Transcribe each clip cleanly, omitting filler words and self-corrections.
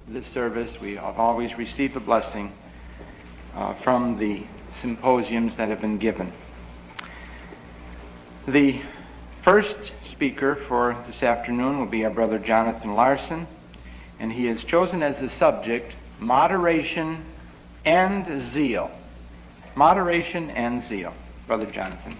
this service. We have always received a blessing from the symposiums that have been given. The first speaker for this afternoon will be our brother Jonathan Larson, and he has chosen as a subject moderation and zeal. Moderation and zeal. Brother Jonathan.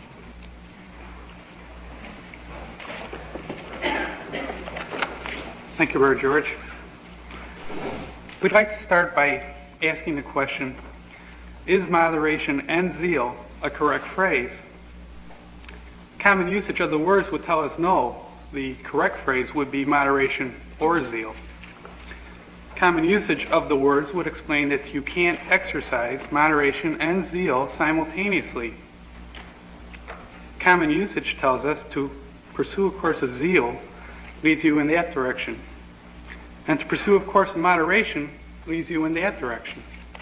Thank you, Brother George. We'd like to start by asking the question, is moderation and zeal a correct phrase? Common usage of the words would tell us no. The correct phrase would be moderation or zeal. Common usage of the words would explain that you can't exercise moderation and zeal simultaneously. Common usage tells us to pursue a course of zeal leads you in that direction, and to pursue a course of moderation leads you in that direction.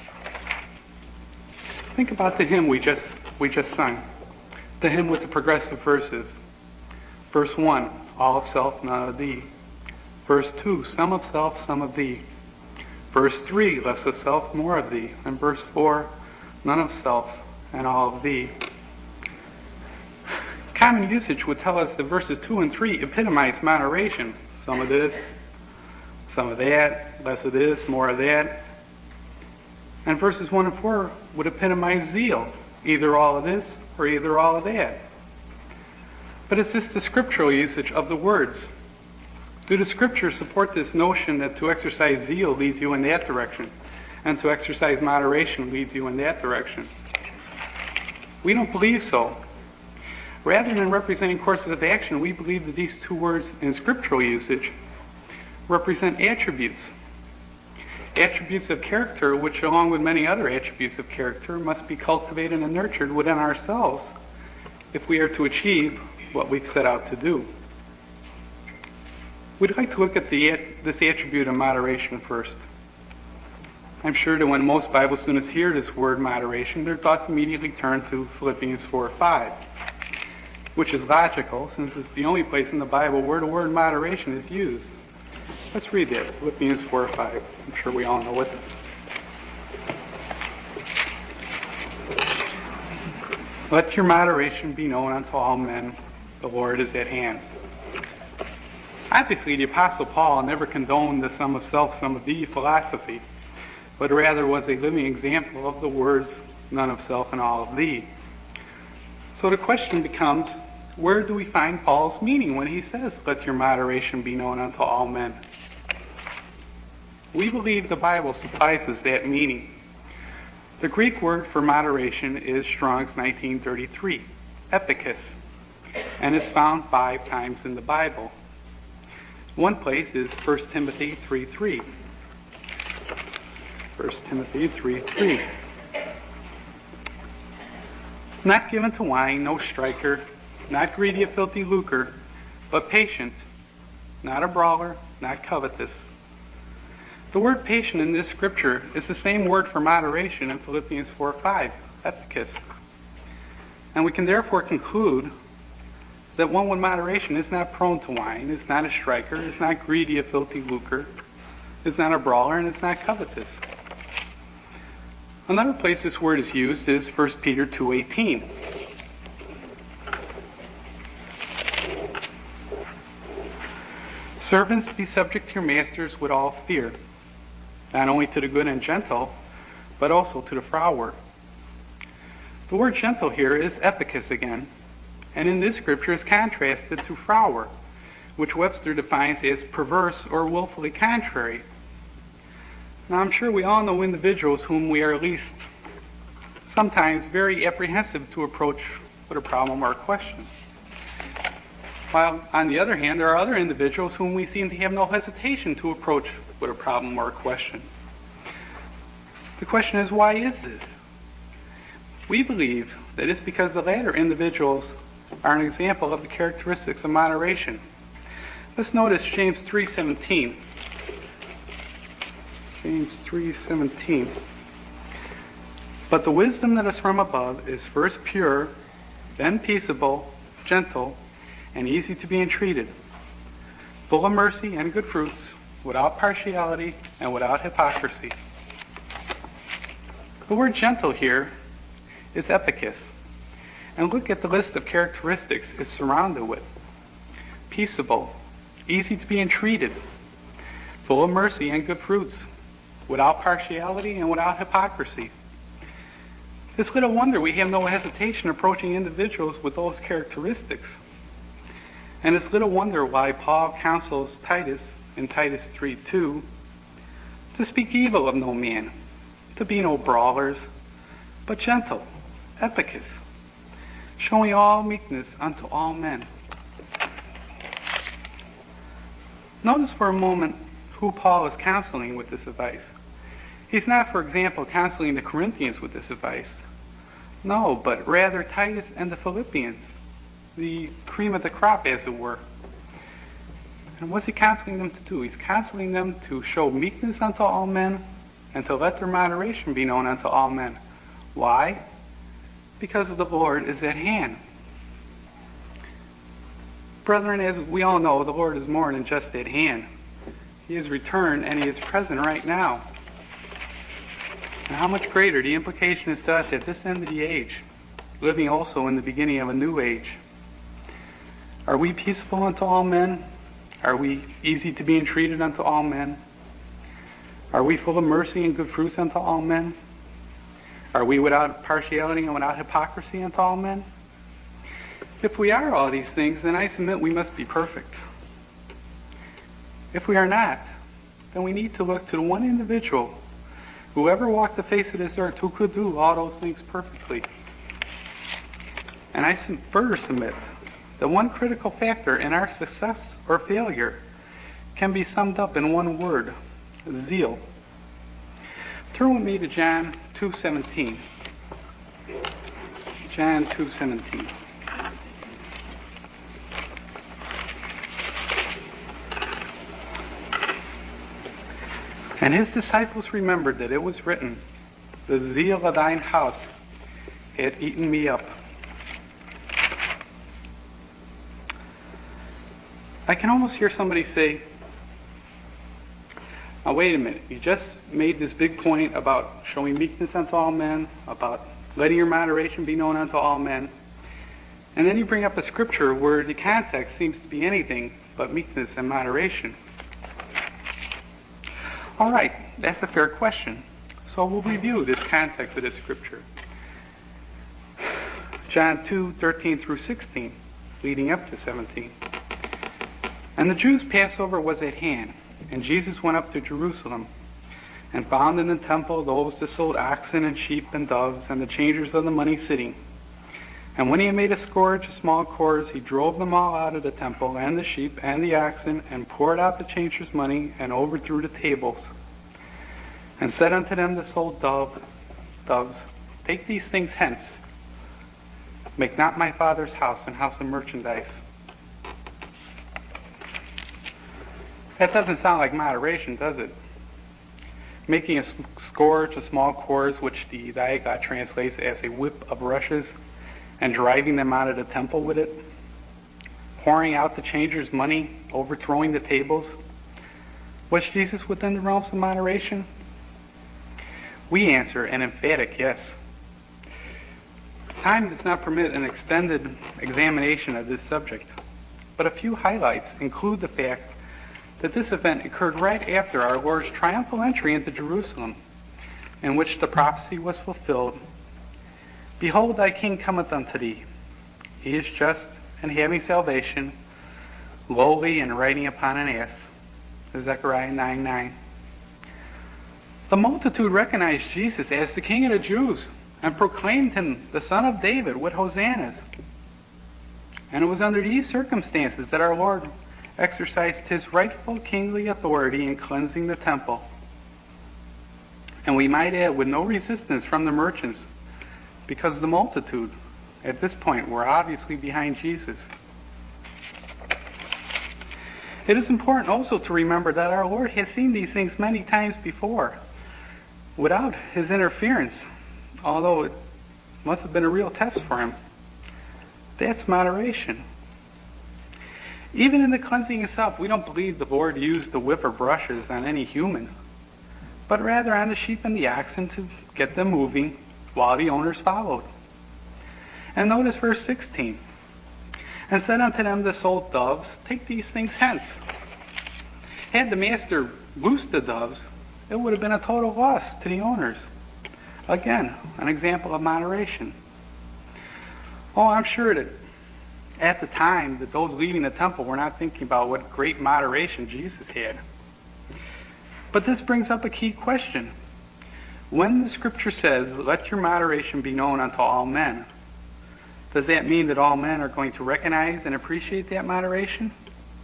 Think about the hymn we just sung, the hymn with the progressive verses. Verse 1, all of self, none of thee. Verse 2, some of self, some of thee. Verse 3, less of self, more of thee. And verse 4, none of self and all of thee. Common usage would tell us that verses 2 and 3 epitomize moderation. Some of this, some of that, less of this, more of that. And verses 1 and 4 would epitomize zeal, either all of this or either all of that. But it's just the scriptural usage of the words. Do the scriptures support this notion that to exercise zeal leads you in that direction, and to exercise moderation leads you in that direction? We don't believe so. Rather than representing courses of action, we believe that these two words in scriptural usage represent attributes. Attributes of character, which along with many other attributes of character, must be cultivated and nurtured within ourselves if we are to achieve what we've set out to do. We'd like to look at this attribute of moderation first. I'm sure that when most Bible students hear this word moderation, their thoughts immediately turn to Philippians 4:5, which is logical since it's the only place in the Bible where the word moderation is used. Let's read that, Philippians 4:5. I'm sure we all know it. Let your moderation be known unto all men. The Lord is at hand. Obviously, the Apostle Paul never condoned the some of self, some of thee philosophy, but rather was a living example of the words none of self and all of thee. So the question becomes, where do we find Paul's meaning when he says, let your moderation be known unto all men? We believe the Bible supplies us that meaning. The Greek word for moderation is Strong's 1933, epikos, and is found 5 times in the Bible. One place is 1 Timothy 3:3. 1 Timothy 3:3. Not given to wine, no striker, not greedy of filthy lucre, but patient, not a brawler, not covetous. The word patient in this scripture is the same word for moderation in Philippians 4:5, epikos. And we can therefore conclude that one with moderation is not prone to wine, is not a striker, is not greedy of filthy lucre, is not a brawler, and is not covetous. Another place this word is used is 1 Peter 2:18. Servants, be subject to your masters with all fear, not only to the good and gentle, but also to the froward. The word gentle here is epikos again, and in this scripture is contrasted to froward, which Webster defines as perverse or willfully contrary. Now, I'm sure we all know individuals whom we are at least sometimes very apprehensive to approach with a problem or a question. While, on the other hand, there are other individuals whom we seem to have no hesitation to approach with a problem or a question. The question is, why is this? We believe that it's because the latter individuals are an example of the characteristics of moderation. Let's notice James 3:17. James 3:17. But the wisdom that is from above is first pure, then peaceable, gentle, and easy to be entreated, full of mercy and good fruits, without partiality, and without hypocrisy. The word gentle here is epikos. And look at the list of characteristics it's surrounded with. Peaceable, easy to be entreated, full of mercy and good fruits, without partiality and without hypocrisy. It's little wonder we have no hesitation approaching individuals with those characteristics. And it's little wonder why Paul counsels Titus in Titus 3:2 to speak evil of no man, to be no brawlers, but gentle, epikos, showing all meekness unto all men. Notice for a moment who Paul is counseling with this advice. He's not, for example, counseling the Corinthians with this advice. No, but rather Titus and the Philippians, the cream of the crop, as it were. And what's he counseling them to do? He's counseling them to show meekness unto all men and to let their moderation be known unto all men. Why? Because the Lord is at hand. Brethren, as we all know, the Lord is more than just at hand. He is returned and He is present right now. And how much greater the implication is to us at this end of the age, living also in the beginning of a new age. Are we peaceable unto all men? Are we easy to be entreated unto all men? Are we full of mercy and good fruits unto all men? Are we without partiality and without hypocrisy unto all men? If we are all these things, then I submit we must be perfect. If we are not, then we need to look to the one individual who ever walked the face of this earth who could do all those things perfectly. And I further submit that one critical factor in our success or failure can be summed up in one word: zeal. Turn with me to John 2:17. John 2:17. And His disciples remembered that it was written, "The zeal of thine house hath eaten me up." I can almost hear somebody say, "Now wait a minute, you just made this big point about showing meekness unto all men, about letting your moderation be known unto all men, and then you bring up a scripture where the context seems to be anything but meekness and moderation." All right, that's a fair question. So we'll review this context of this scripture. John 2:13 through 16, leading up to 17. And the Jews' Passover was at hand, and Jesus went up to Jerusalem, and found in the temple those that sold oxen and sheep and doves, and the changers of the money sitting. And when he had made a scourge of small cords, he drove them all out of the temple, and the sheep and the oxen, and poured out the changers' money, and overthrew the tables. And said unto them that sold doves, "Take these things hence. Make not my Father's house an house of merchandise." That doesn't sound like moderation, does it? Making a scourge of small cords, which the Diaglott translates as a whip of rushes, and driving them out of the temple with it, pouring out the changers' money, overthrowing the tables. Was Jesus within the realms of moderation? We answer an emphatic yes. Time does not permit an extended examination of this subject, but a few highlights include the fact that this event occurred right after our Lord's triumphal entry into Jerusalem, in which the prophecy was fulfilled. "Behold, thy king cometh unto thee. He is just and having salvation, lowly and riding upon an ass." Zechariah 9:9. The multitude recognized Jesus as the King of the Jews and proclaimed him the Son of David with hosannas. And it was under these circumstances that our Lord exercised his rightful kingly authority in cleansing the temple. And we might add, with no resistance from the merchants, because the multitude at this point were obviously behind Jesus. It is important also to remember that our Lord had seen these things many times before without his interference, although it must have been a real test for him. That's moderation. Even in the cleansing itself, we don't believe the Lord used the whip or brushes on any human, but rather on the sheep and the oxen to get them moving while the owners followed. And notice verse 16. And said unto them that sold doves, take these things hence. Had the master loosed the doves, it would have been a total loss to the owners. Again, an example of moderation. Oh, I'm sure that at the time that those leaving the temple were not thinking about what great moderation Jesus had. But this brings up a key question. When the scripture says, let your moderation be known unto all men, does that mean that all men are going to recognize and appreciate that moderation?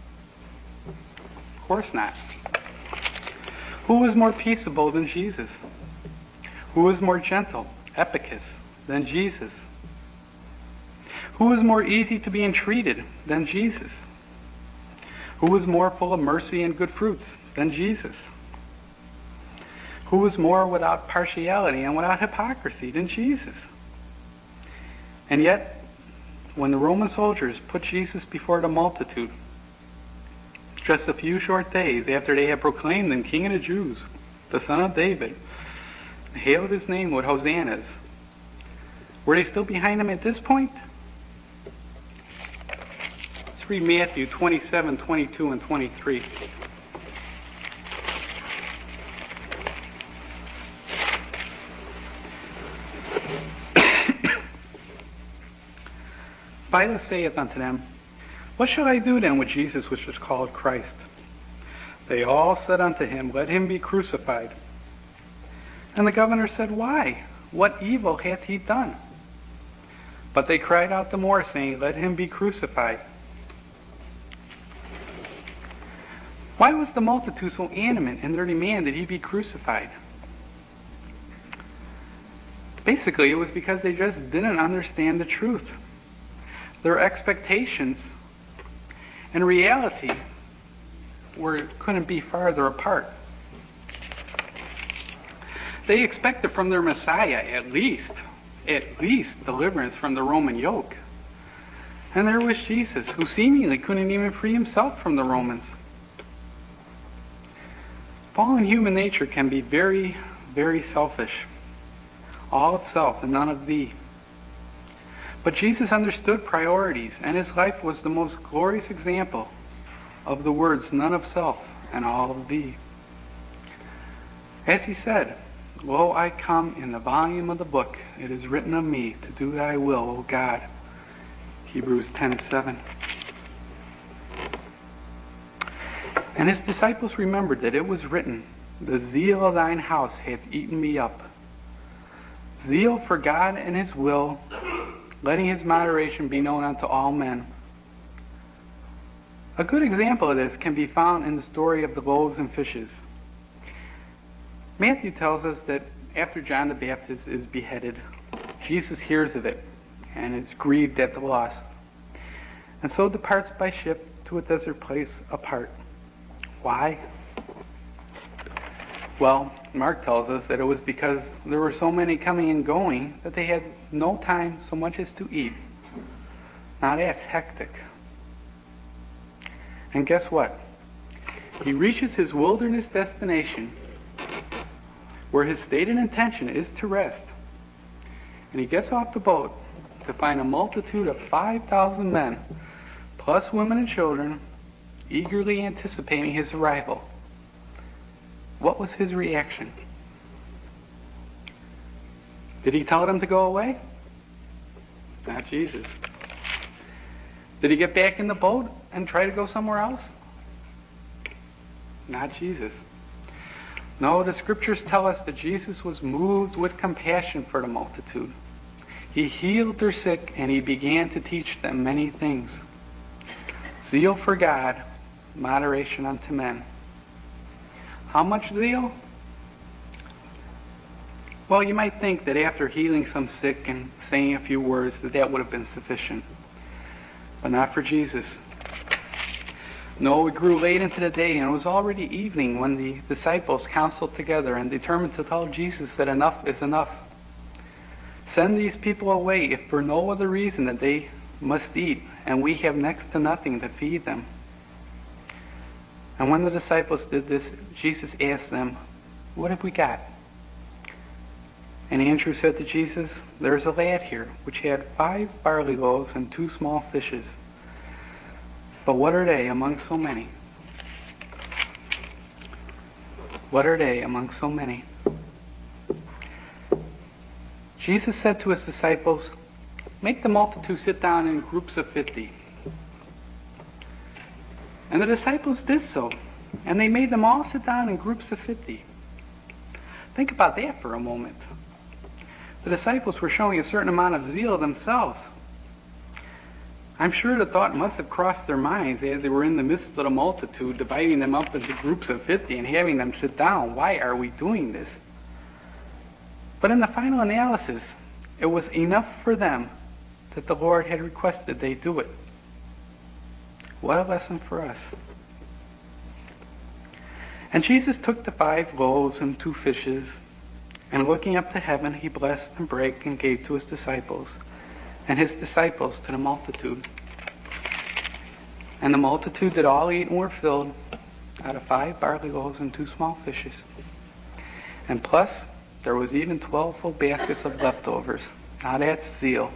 Of course not. Who was more peaceable than Jesus? Who was more gentle, epicus, than Jesus? Who was more easy to be entreated than Jesus? Who was more full of mercy and good fruits than Jesus? Who was more without partiality and without hypocrisy than Jesus? And yet, when the Roman soldiers put Jesus before the multitude, just a few short days after they had proclaimed him King of the Jews, the Son of David, hailed his name with hosannas, were they still behind him at this point? Let's read Matthew 27, 22, and 23. Pilate saith unto them, what shall I do then with Jesus which is called Christ? They all said unto him, let him be crucified. And the governor said, why? What evil hath he done? But they cried out the more, saying, let him be crucified. Why was the multitude so animate in their demand that he be crucified? Basically, it was because they just didn't understand the truth. Their expectations and reality couldn't be farther apart. They expected from their Messiah at least deliverance from the Roman yoke. And there was Jesus, who seemingly couldn't even free himself from the Romans. Fallen human nature can be very, very selfish. All of self and none of thee. But Jesus understood priorities, and his life was the most glorious example of the words, none of self and all of thee. As he said, lo, I come in the volume of the book. It is written of me to do thy will, O God. Hebrews 10:7. And his disciples remembered that it was written, the zeal of thine house hath eaten me up. Zeal for God and his will, letting his moderation be known unto all men. A good example of this can be found in the story of the loaves and fishes. Matthew tells us that after John the Baptist is beheaded, Jesus hears of it and is grieved at the loss, and so departs by ship to a desert place apart. Why? Well, Mark tells us that it was because there were so many coming and going that they had no time so much as to eat. Now that's hectic. And guess what? He reaches his wilderness destination where his stated intention is to rest. And he gets off the boat to find a multitude of 5,000 men, plus women and children, eagerly anticipating his arrival. What was his reaction? Did he tell them to go away? Not Jesus. Did he get back in the boat and try to go somewhere else? Not Jesus. No, the scriptures tell us that Jesus was moved with compassion for the multitude. He healed their sick and he began to teach them many things. Zeal for God, moderation unto men. How much zeal? Well, you might think that after healing some sick and saying a few words that would have been sufficient. But not for Jesus. No, it grew late into the day, and it was already evening when the disciples counseled together and determined to tell Jesus that enough is enough. Send these people away if for no other reason that they must eat, and we have next to nothing to feed them. And when the disciples did this, Jesus asked them, "What have we got?" And Andrew said to Jesus, "There is a lad here, which had 5 barley loaves and 2 small fishes. But what are they among so many?" What are they among so many? Jesus said to his disciples, "Make the multitude sit down in groups of 50. And the disciples did so, and they made them all sit down in groups of 50. Think about that for a moment. The disciples were showing a certain amount of zeal themselves. I'm sure the thought must have crossed their minds as they were in the midst of the multitude, dividing them up into groups of 50 and having them sit down. Why are we doing this? But in the final analysis, it was enough for them that the Lord had requested they do it. What a lesson for us. And Jesus took the 5 loaves and 2 fishes, and looking up to heaven, he blessed and brake and gave to his disciples, and his disciples to the multitude. And the multitude did all eat and were filled out of 5 barley loaves and 2 small fishes. And plus, there was even 12 full baskets of leftovers. Now that's zeal.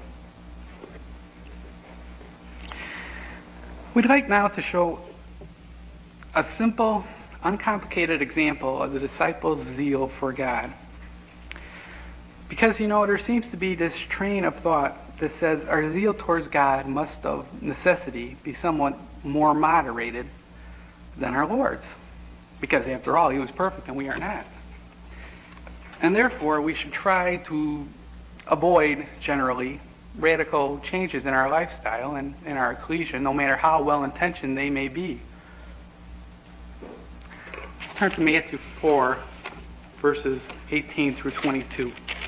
We'd like now to show a simple, uncomplicated example of the disciples' zeal for God. Because, there seems to be this train of thought that says our zeal towards God must of necessity be somewhat more moderated than our Lord's. Because after all, he was perfect and we are not. And therefore, we should try to avoid, generally, radical changes in our lifestyle and in our ecclesia, no matter how well-intentioned they may be. Let's turn to Matthew 4, verses 18 through 22.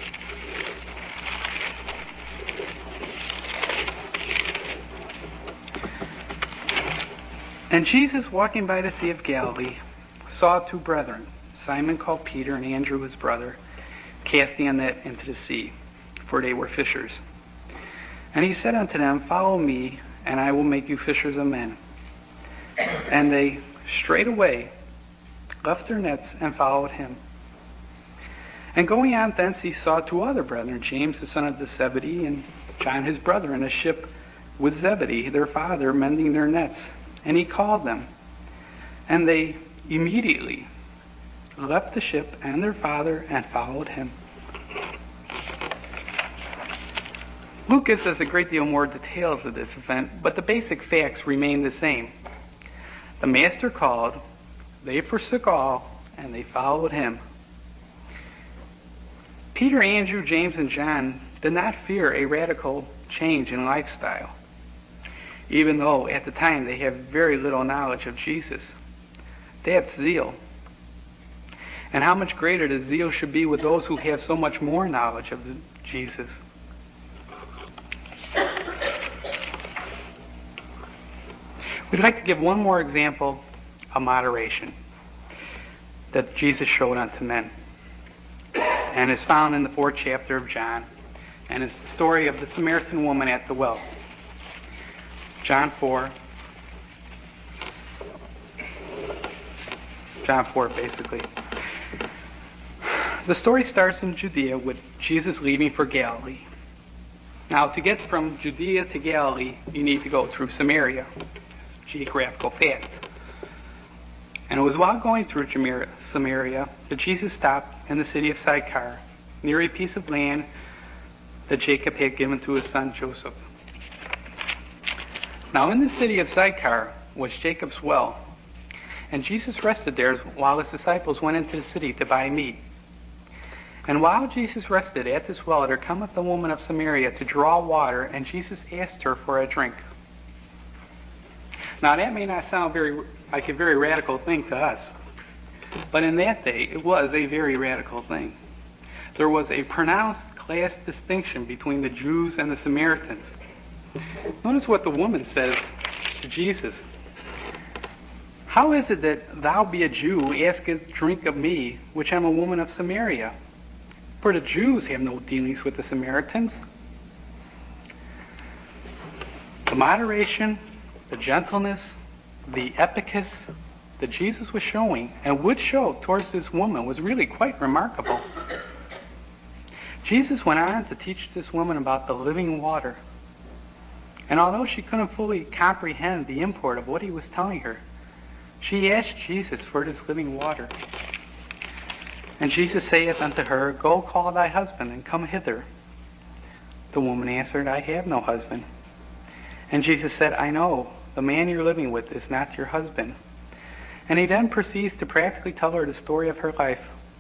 And Jesus, walking by the Sea of Galilee, saw 2 brethren, Simon called Peter and Andrew his brother, casting a net into the sea, for they were fishers. And he said unto them, "Follow me, and I will make you fishers of men." And they straightway left their nets and followed him. And going on thence he saw 2 other brethren, James the son of Zebedee, and John his brother, in a ship with Zebedee their father, mending their nets. And he called them. And they immediately left the ship and their father and followed him. Luke gives us a great deal more details of this event, but the basic facts remain the same. The master called, they forsook all, and they followed him. Peter, Andrew, James, and John did not fear a radical change in lifestyle, even though at the time they have very little knowledge of Jesus. That's zeal. And how much greater the zeal should be with those who have so much more knowledge of Jesus. We'd like to give one more example of moderation that Jesus showed unto men, and is found in the 4th chapter of John, and it's the story of the Samaritan woman at the well. John 4, basically. The story starts in Judea with Jesus leaving for Galilee. Now, to get from Judea to Galilee, you need to go through Samaria. It's a geographical fact. And it was while going through Samaria that Jesus stopped in the city of Sychar, near a piece of land that Jacob had given to his son Joseph. Now, in the city of Sychar was Jacob's well, and Jesus rested there while his disciples went into the city to buy meat. And while Jesus rested at this well, there cometh a woman of Samaria to draw water, and Jesus asked her for a drink. Now, that may not sound like a very radical thing to us, but in that day, it was a very radical thing. There was a pronounced class distinction between the Jews and the Samaritans. Notice what the woman says to Jesus. "How is it that thou, be a Jew, askest drink of me, which am a woman of Samaria? For the Jews have no dealings with the Samaritans." The moderation, the gentleness, the epicus that Jesus was showing and would show towards this woman was really quite remarkable. Jesus went on to teach this woman about the living water. And although she couldn't fully comprehend the import of what he was telling her, she asked Jesus for this living water. And Jesus saith unto her, Go call thy husband, and come hither. The woman answered, I have no husband. And Jesus said, I know, the man you're living with is not your husband. And he then proceeds to practically tell her the story of her life.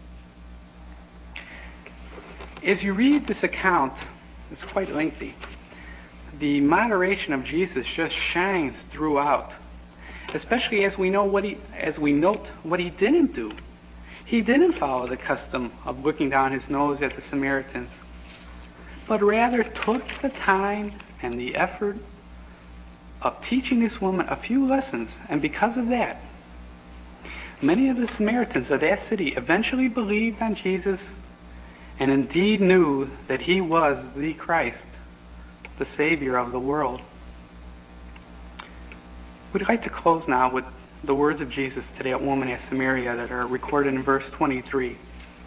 As you read this account, it's quite lengthy. The moderation of Jesus just shines throughout, especially as we note what he didn't do. He didn't follow the custom of looking down his nose at the Samaritans, but rather took the time and the effort of teaching this woman a few lessons. And because of that, many of the Samaritans of that city eventually believed on Jesus and indeed knew that he was the Christ, the Savior of the world. We'd like to close now with the words of Jesus to that woman at Samaria that are recorded in verse 23.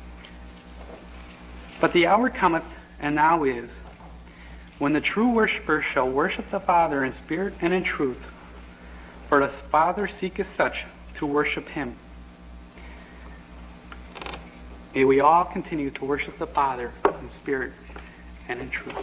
But the hour cometh, and now is, when the true worshippers shall worship the Father in spirit and in truth, for the Father seeketh such to worship him. May we all continue to worship the Father in spirit and in truth.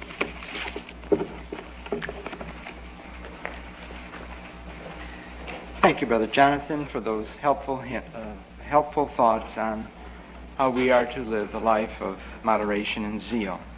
Thank you, Brother Jonathan, for those helpful thoughts on how we are to live the life of moderation and zeal.